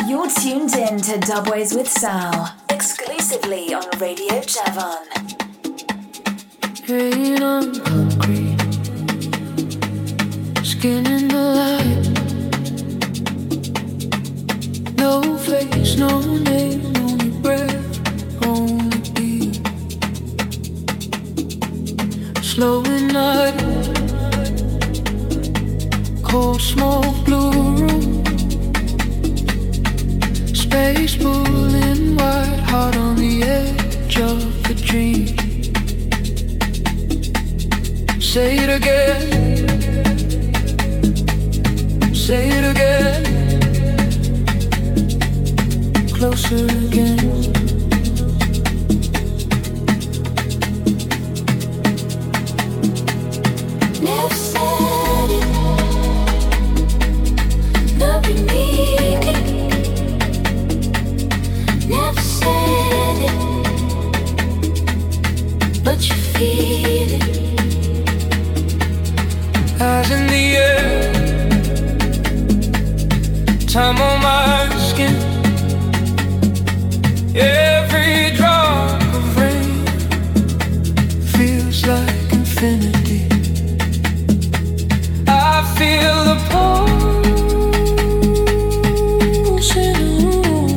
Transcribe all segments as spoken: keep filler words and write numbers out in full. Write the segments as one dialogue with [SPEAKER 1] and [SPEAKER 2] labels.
[SPEAKER 1] You're tuned in to Dubways with Sal, exclusively on Radio Javon.
[SPEAKER 2] Rain on concrete, skin in the light. No face, no name, only breath, only beat. Slowing night, cold smoke, blue room. Space pulling wide, heart on the edge of a dream. Say it again, say it again, closer again.
[SPEAKER 3] Never said it, never need it. Never said it, but you feel it.
[SPEAKER 2] Eyes in the air, time on my skin. Every drop of rain feels like infinity. I feel the pulse in the room.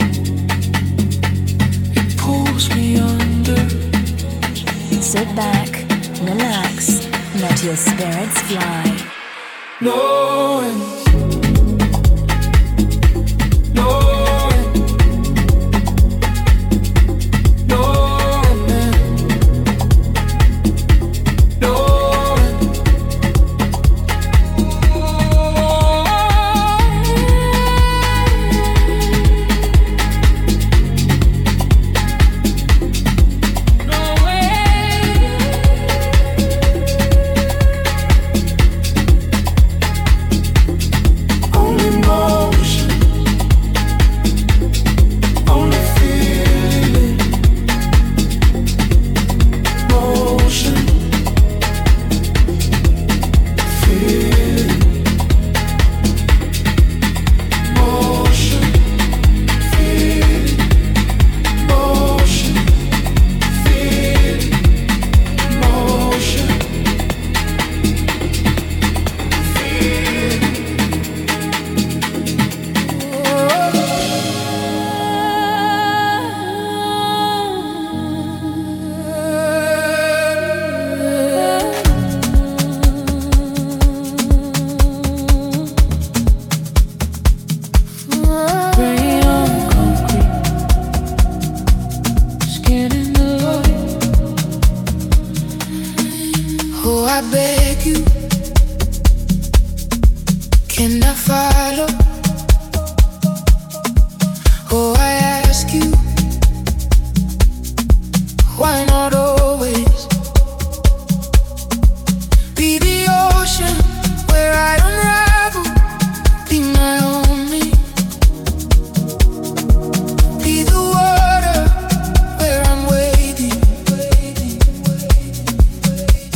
[SPEAKER 2] It pulls me under.
[SPEAKER 1] Sit back, relax, let your spirits fly.
[SPEAKER 2] Knowing, knowing, knowing, knowing.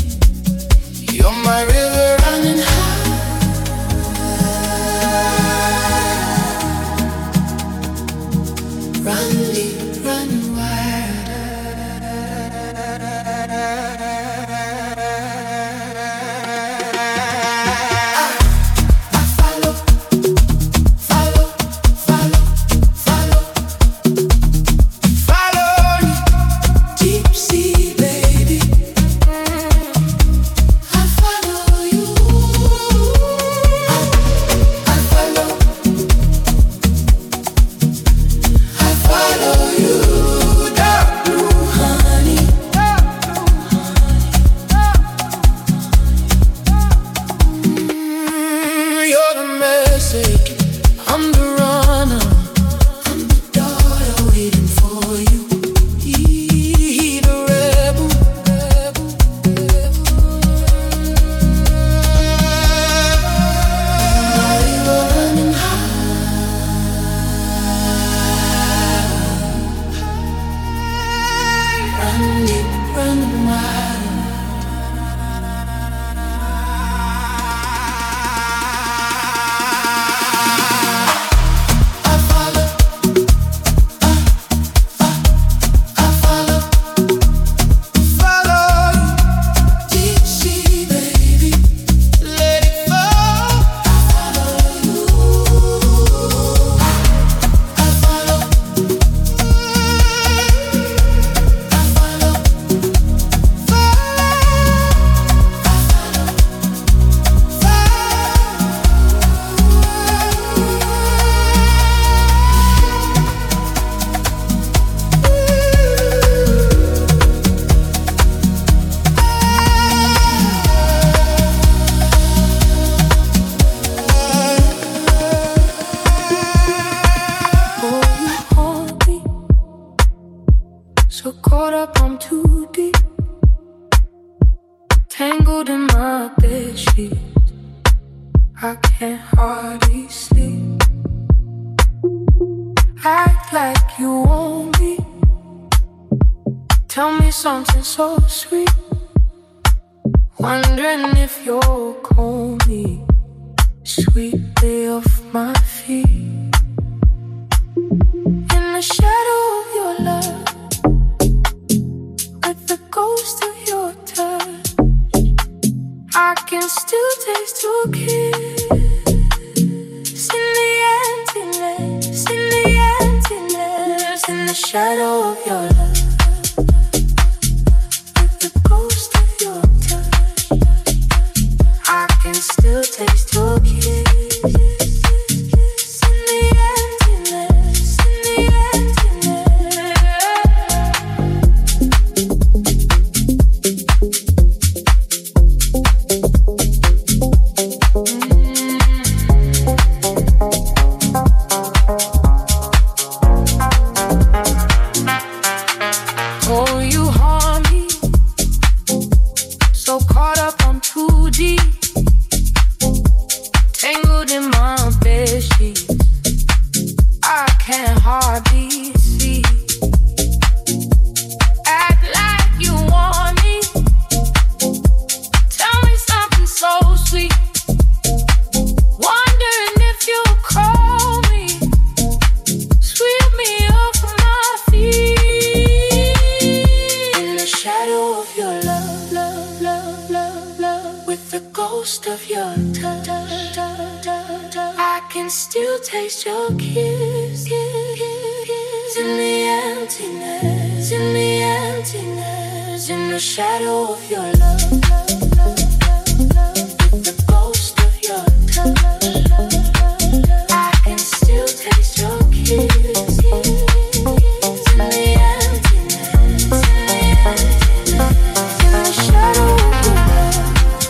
[SPEAKER 2] You're my river running high. tangled in my bedsheets. I can't hardly sleep. Act like you want me. Tell me something so sweet. Wondering if you'll call me sweetly off my feet. In the shadow of your love, with the ghost of your touch, I can still taste your kiss. In the emptiness, in the emptiness, in the shadow of your love, with the ghost of your touch, I can still taste your kiss. In the emptiness, in the emptiness. Oh, you harm me, so caught up on too deep, tangled in my bedsheets. I can't hardly see. Act like you want me. Tell me something so sweet. Wondering if you'll call me, sweep me off my feet. In the shadow of your love, love, love, love, love, with the ghost of your touch, I can still taste your kiss. In the emptiness, in the emptiness, in the shadow of your love, love, love, love, love, with the ghost of your touch, I can still taste your kiss. In the emptiness, in the emptiness, in the shadow of your love.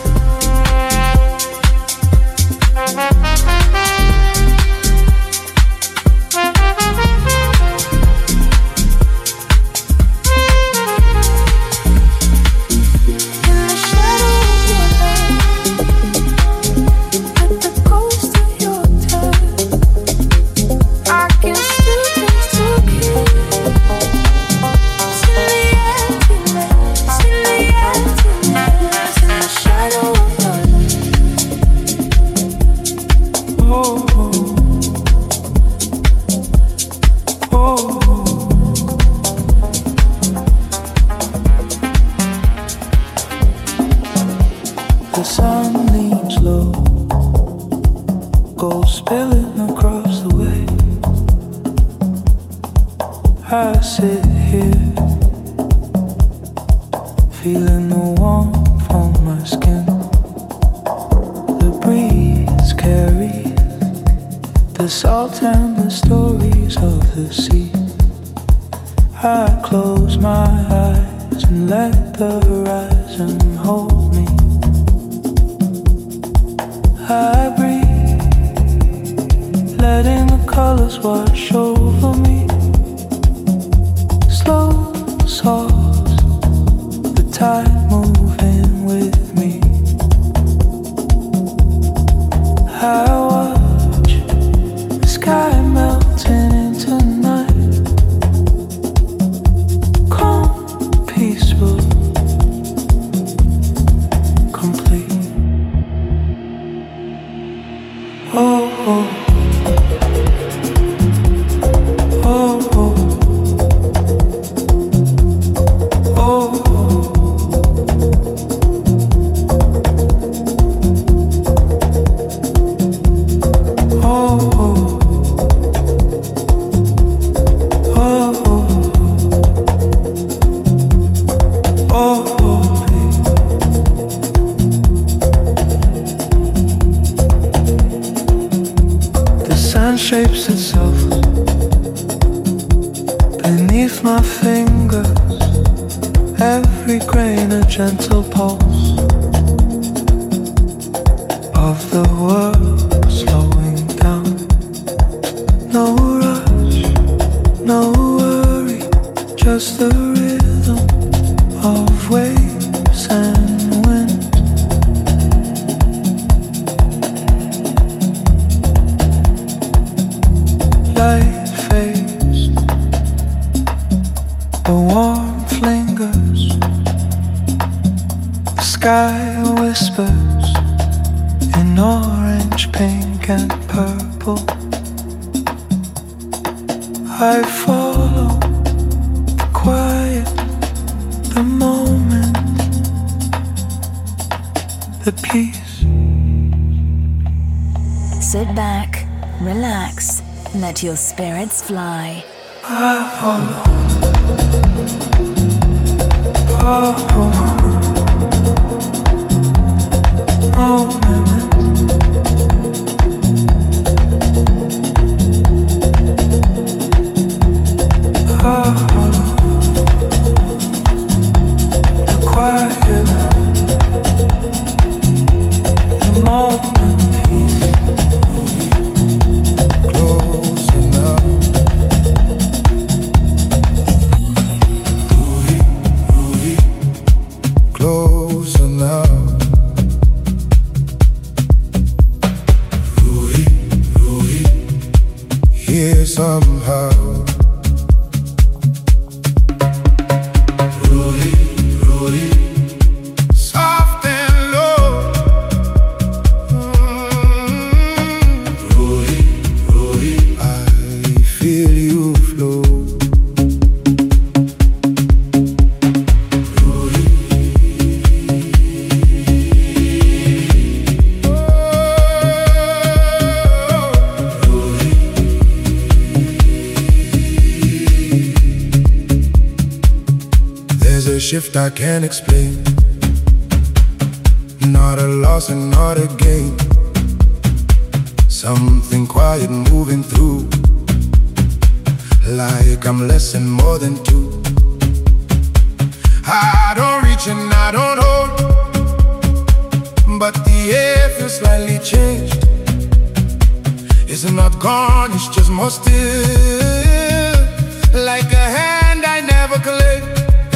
[SPEAKER 4] The sun leans low, gold spilling across the way. I sit here, feeling the warmth on my skin. The breeze carries the salt and the stories of the sea. I close my eyes and let the horizon hold me. I breathe, letting the colors wash over me. Slow sauce, the tide moving with me. I watch the sky melting into night. Calm, peaceful, complete. Oh, oh, oh, oh, oh, shapes itself beneath my fingers, every grain a gentle pulse of the world slowing down. No rush, no worry, just the rhythm of waves and wind. in orange, pink and purple. I follow the quiet, the moment, the peace.
[SPEAKER 1] Sit back, relax, let your spirits fly.
[SPEAKER 4] I follow. Oh, moment.
[SPEAKER 5] Somehow Rudy, Rudy, soft and low. mm. Rudy, Rudy, I feel you flow. Rudy, oh, Rudy. There's a shift I can't explain, not a loss and not a gain. Something quiet moving through, like I'm less and more than two. I don't reach and I don't hold, but the air feels slightly changed. It's not gone, it's just more still, like a hand I never claimed.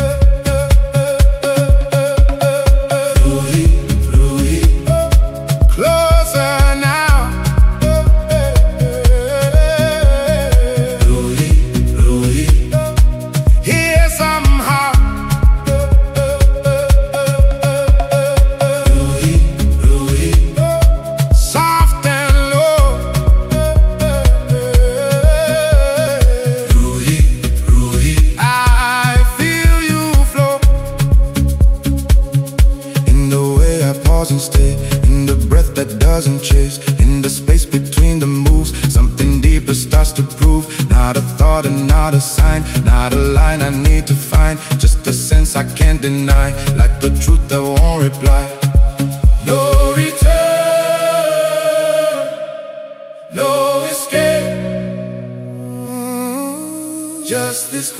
[SPEAKER 5] And stay in the breath that doesn't chase, in the space between the moves, something deeper starts to prove. Not a thought and not a sign, not a line I need to find, just a sense I can't deny, like the truth that won't reply. No return, no escape, just this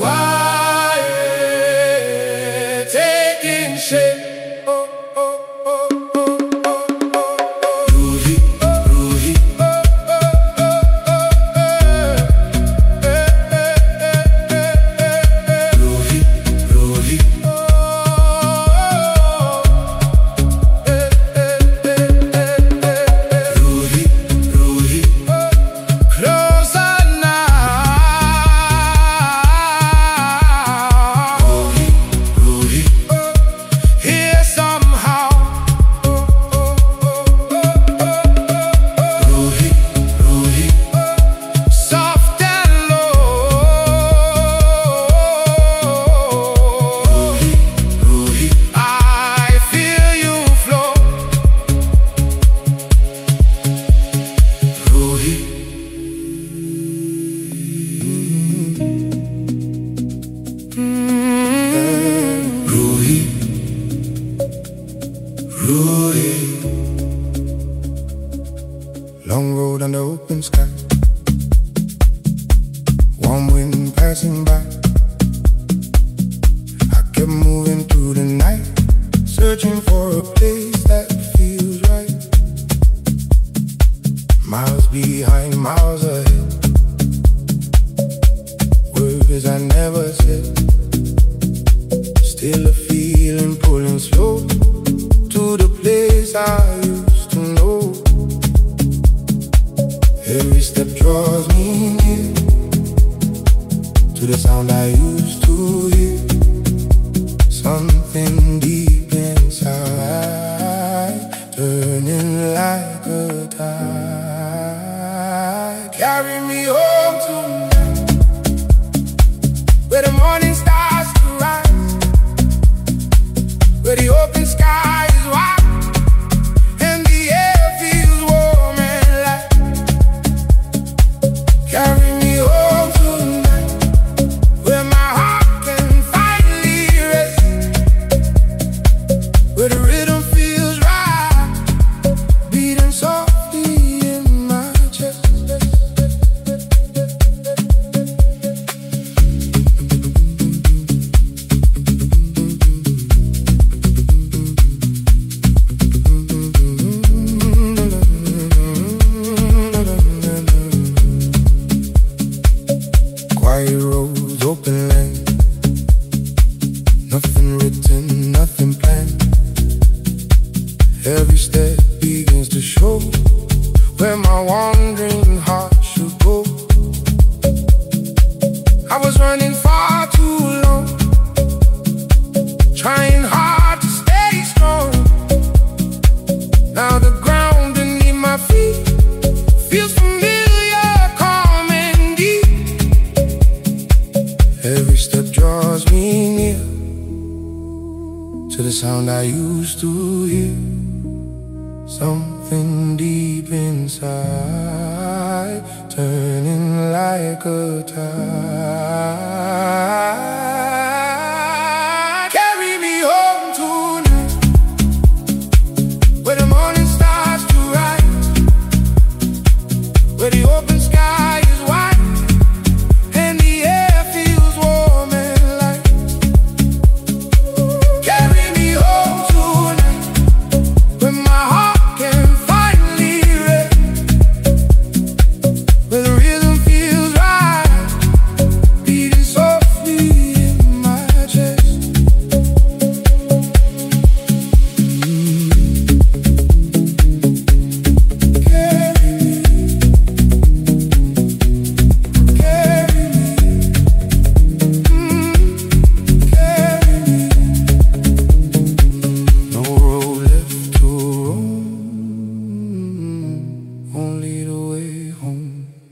[SPEAKER 5] quiet taking shape. Long road under open sky, warm wind passing by. I kept moving through the night, searching for a place that feels right. Miles behind, miles ahead, words I never said. Still a feeling pulling slow to the place I used to know. Every step draws me near to the sound I used to hear. Something deep inside, turning like a Carry me home tonight, where the morning starts to rise, where the open sky is wide and the air feels warm and light. Carry me home tonight, where my heart can finally rest, where the rhythm feels right, beating softly in my chest. Quiet roads, open land, nothing written, nothing planned. Every step begins to show where my wandering heart should go. I was running far too long, trying hard to stay strong. Now the ground beneath my feet feels familiar, calm and deep. Every step draws me near to the sound I used to hear. Something deep inside, turning like a tide. Carry me home tonight, where the morning starts to rise, where the open sky is wide and the air feels warm and light. Carry me home tonight, where my heart can finally rest, where the rhythm feels right, beating softly in my chest. Carry me, carry me, mm, carry me. No road left to roam, only the way home.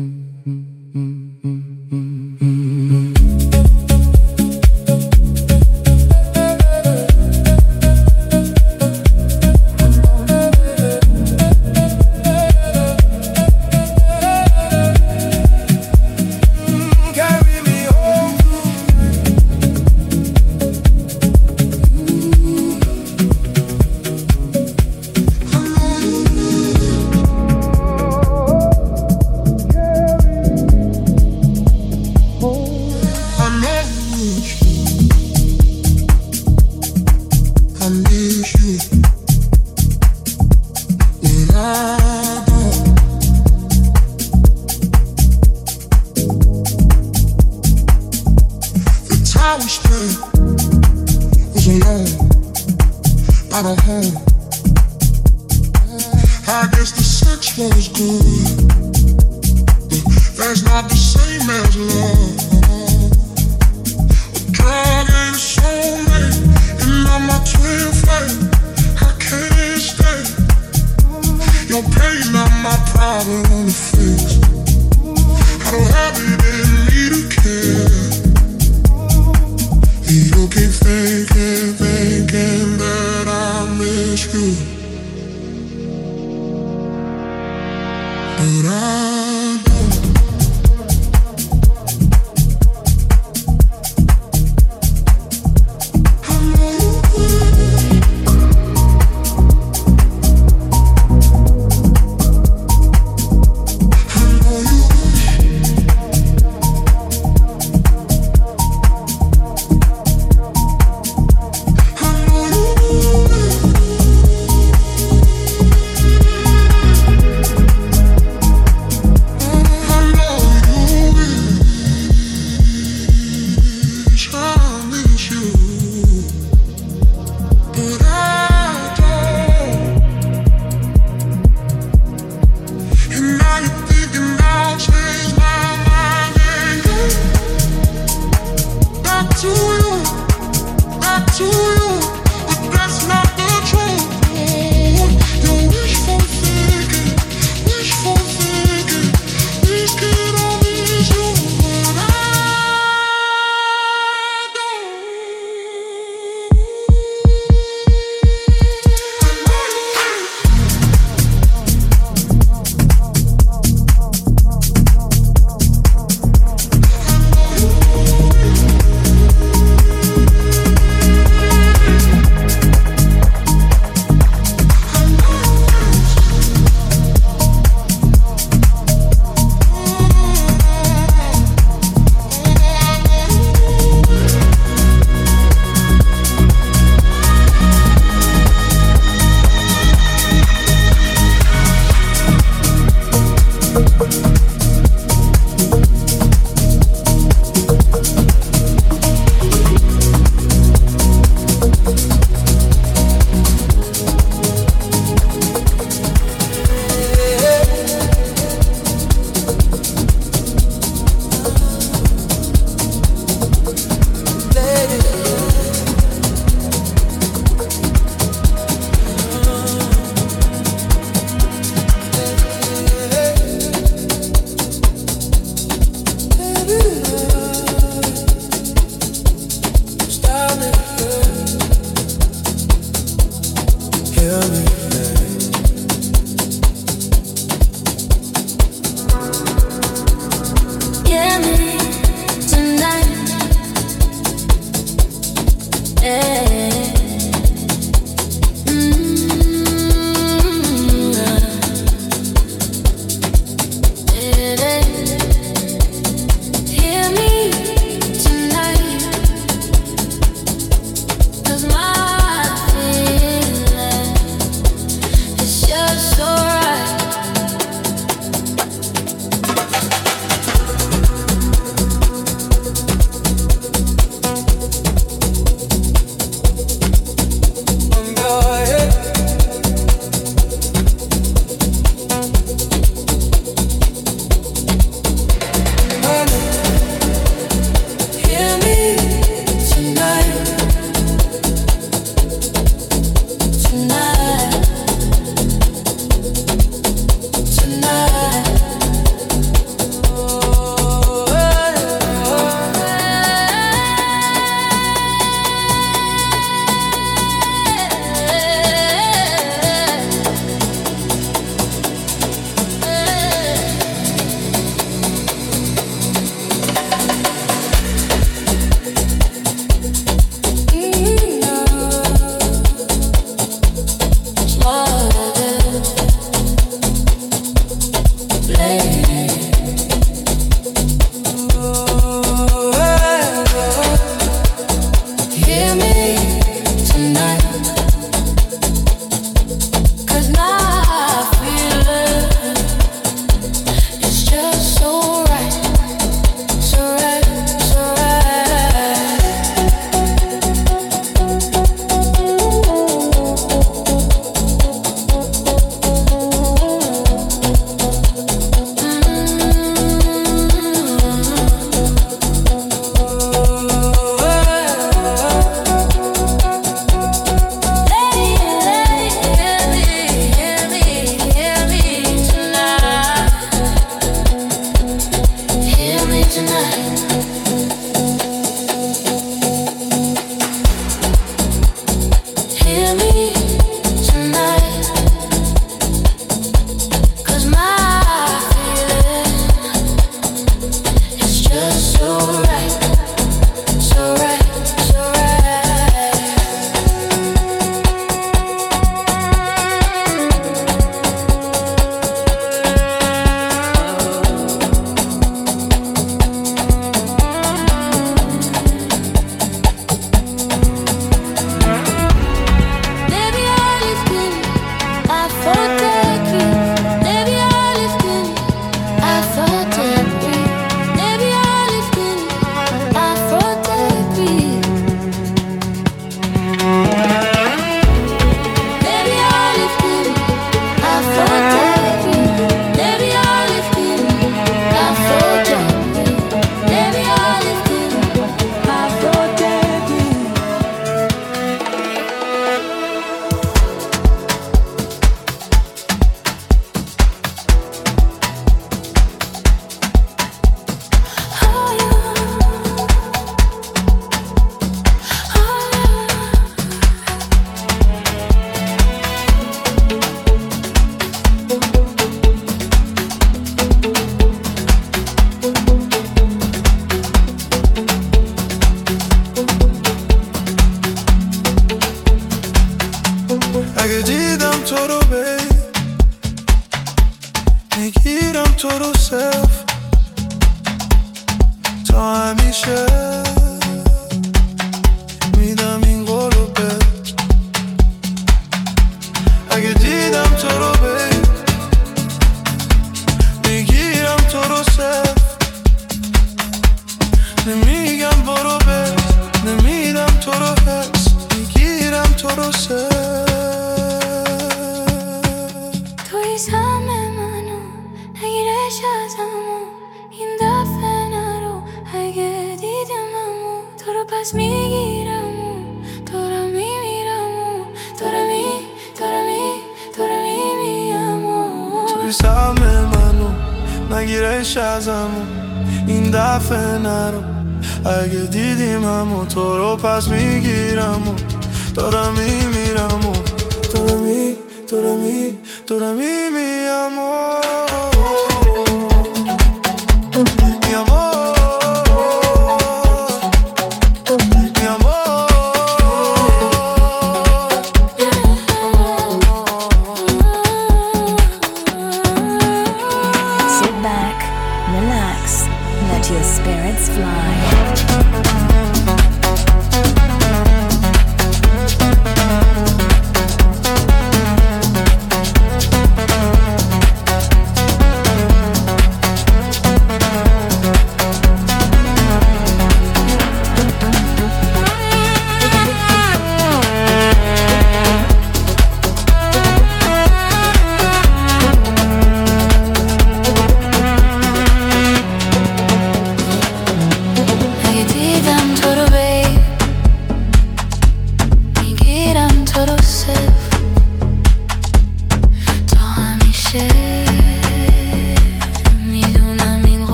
[SPEAKER 5] Carry me home
[SPEAKER 6] I miss you. I miss you. When I don't. The time we spent was alone by the home. I guess the sex was good, but that's not the same as love. Drug ain't a soulmate, and I'm my twin flame. I can't stay. Your pain not my problem to fix. I don't have it in me to care. You keep thinking, thinking that I miss you, but I don't. I know you will. I know you wish. I know you will.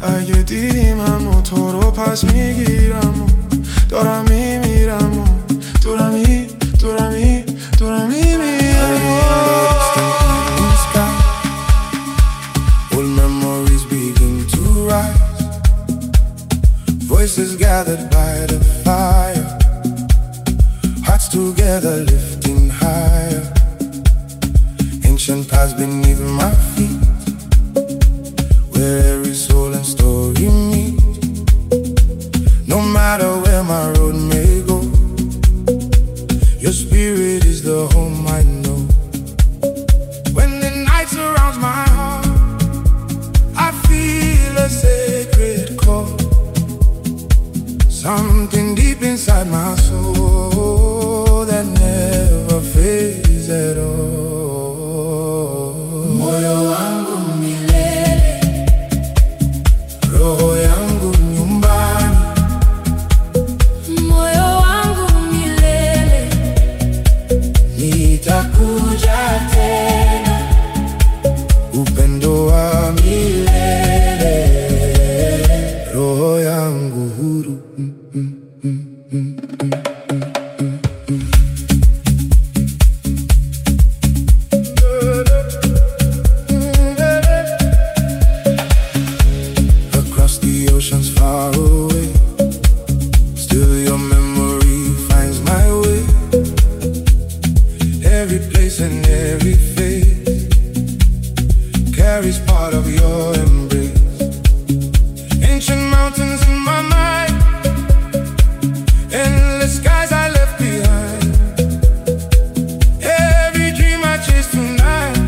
[SPEAKER 6] اگه دیدیم همو تو رو پس میگیرم و دارم میمیرم و دورم می دورم می دورم میمیرم
[SPEAKER 5] Old memories begin to rise, voices gathered by the fire, hearts together lifting higher, ancient paths beneath my feet, where every soul and story meet. No matter where my road may go, your spirit is the home I know. When the night surrounds my heart, I feel a sacred call, something deep inside my soul that never fades at all. Moyo wangu milele, roho yangu nyumbani.
[SPEAKER 3] Moyo wangu milele,
[SPEAKER 5] nitakuja tena, upendo wa milele, roho yangu huru. mm, mm, mm, mm, mm. Across the oceans far away, still your memory finds my way. Every place and every face carries part of your embrace. Ancient mountains in my mind, endless skies I left behind. Every dream I chase tonight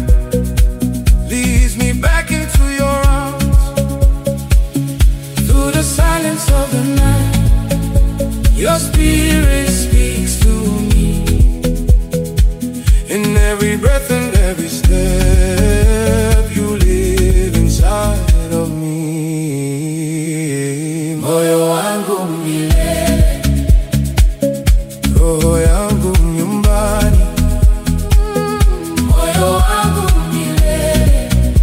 [SPEAKER 5] leads me back into your arms. Through the silence of the night, your spirit speaks to me. In every breath and every step, you live inside of me. Moyo wangu milele, roho yangu nyumbani.
[SPEAKER 3] moyo wangu milele,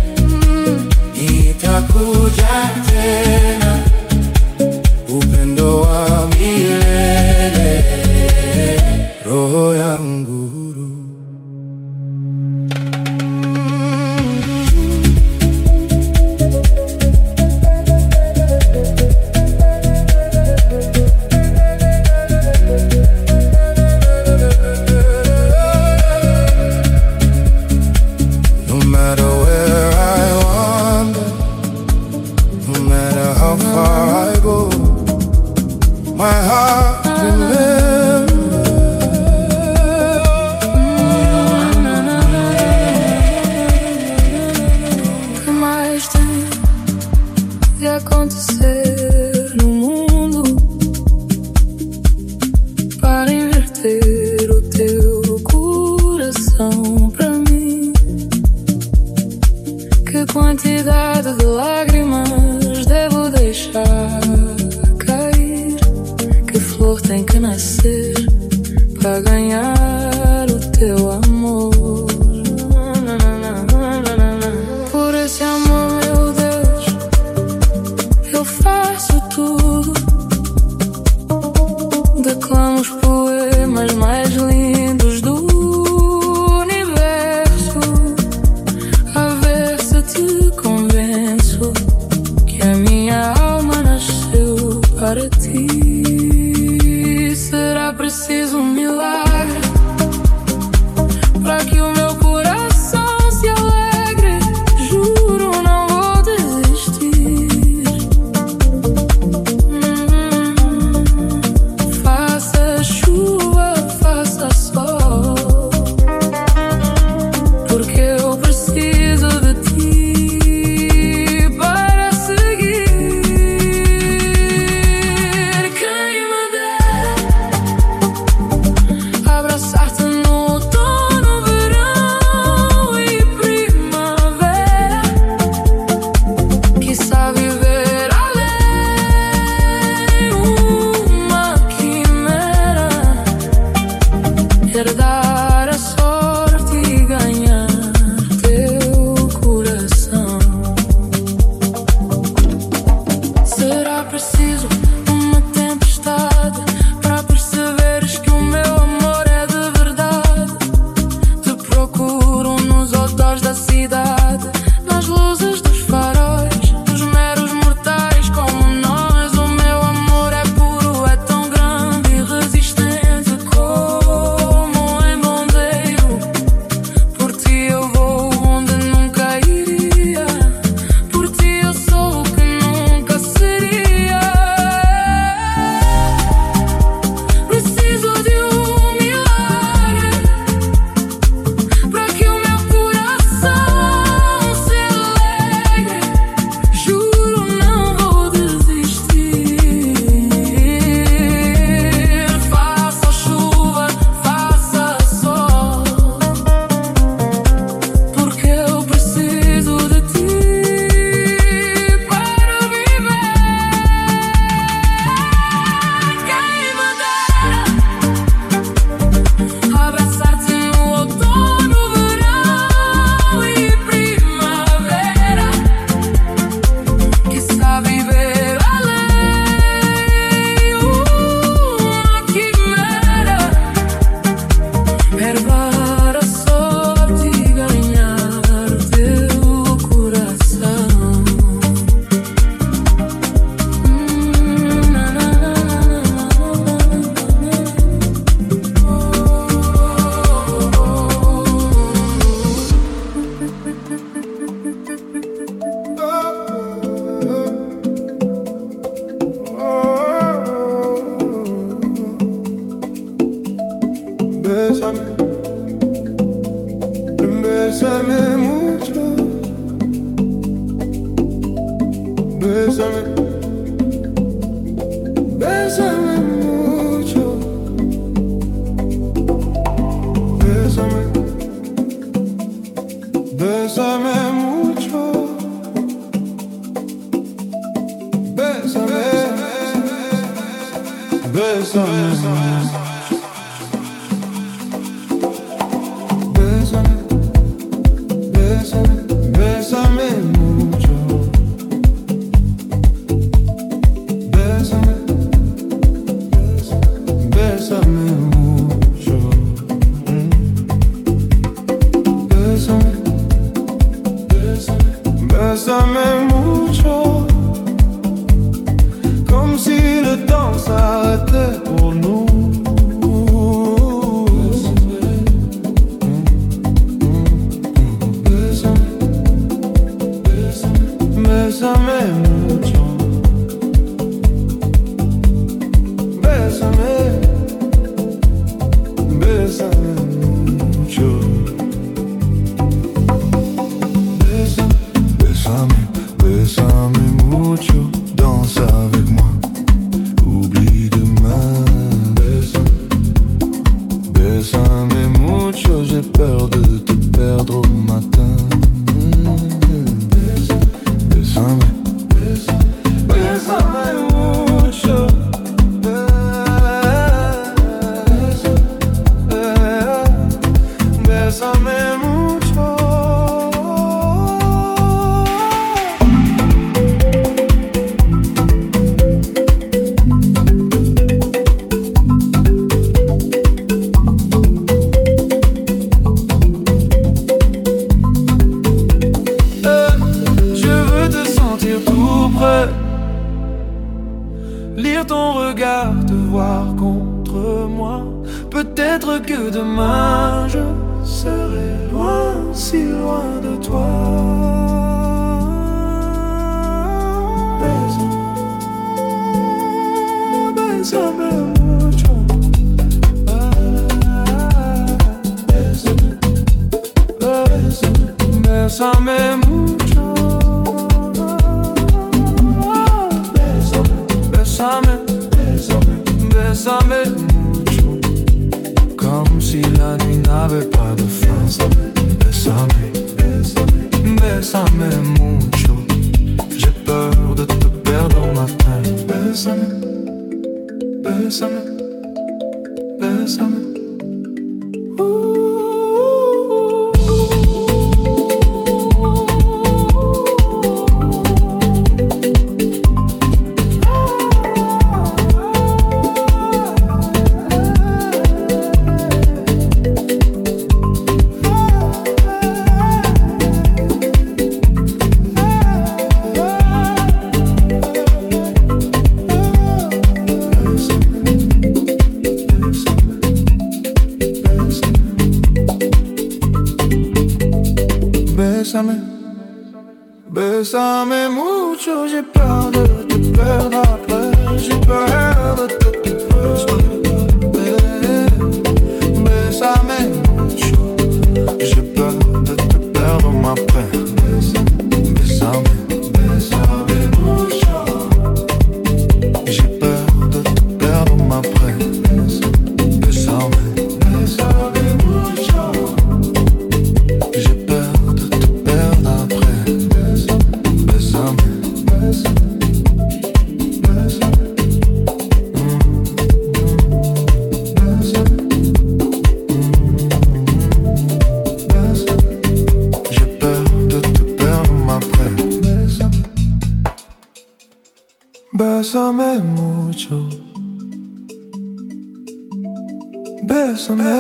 [SPEAKER 5] Nitakuja tena, upendo wa milele, roho yangu huru. No matter where I wander, no matter how far I go, my heart remembers.
[SPEAKER 2] Que mais tem de acontecer no mundo para inverter o teu coração pra mim? Que quantidade de lágrimas devo deixar cair? Que flor tem que nascer para ganhar o teu amor? Por esse amor, meu Deus, eu faço tudo. Declamo os poemas mais lindos do universo, a ver se te convenço que a minha alma nasceu para ti. Será preciso um milagre para que o meu coração se alegre. Juro, não vou desistir. Hum, faça chuva, faça sol, porque eu preciso de ti para seguir. Quem me dera
[SPEAKER 3] preciso de uma tempestade para perceberes que o meu amor é de verdade. Te procuro nos outdoors da cidade, nas luzes dos faróis, dos meros mortais como nós. O meu amor é puro, é tão grande e resistente como em bombeiro. Por ti eu vou onde nunca iria, por ti eu sou o que nunca seria. Preciso de um milagre para que o meu coração se alegre. Juro, não vou desistir. Faça chuva, faça sol, porque eu preciso de ti para viver. Quem me dera abraçar-te no outono, verão e primavera. Quiçá viver além, uma quimera, hervar a sorte e ganhar o teu coração. Hum, na, na, na,
[SPEAKER 6] Bésame, bésame mucho. Bésame, bésame mucho. Bésame, bésame mucho. Bésame, bésame mucho. Bésame, bésame, bésame mucho. Bésame, bésame, bésame mucho. Mm. Bésame, bésame, bésame mucho. Comme si le temps s'arrêtait pour nous. Bésame mucho, bésame, bésame mucho. Bésame, bésame, bésame mucho. Danse avec moi, oublie demain. Bésame, bésame mucho. J'ai peur de te perdre au matin. Bésame, bésame mucho. Bésame mucho. Je veux te sentir tout près, lire ton regard, te voir contre moi. Peut-être que demain je serai loin, si loin de toi. Bésame, bésame mucho. Bésame, bésame, bésame mucho. Bésame, bésame, bésame mucho. Comme si la nuit n'avait pas de fin. Bésame, bésame, bésame mucho. J'ai peur de te perdre au matin. Bésame, bésame, bésame. Ooh.
[SPEAKER 4] bésame, bésame mucho. J'ai peur de te perdre après, j'ai peur de te perdre. Bésame mucho, j'ai peur de te perdre après. Bésame, bésame mucho, j'ai peur de te perdre après. Bésame, bésame mucho, j'ai peur de te perdre après. Bésame, bésame, bésame. Bésame mucho, bésame,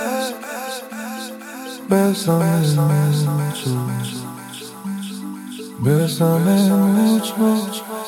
[SPEAKER 4] bésame mucho, bésame mucho.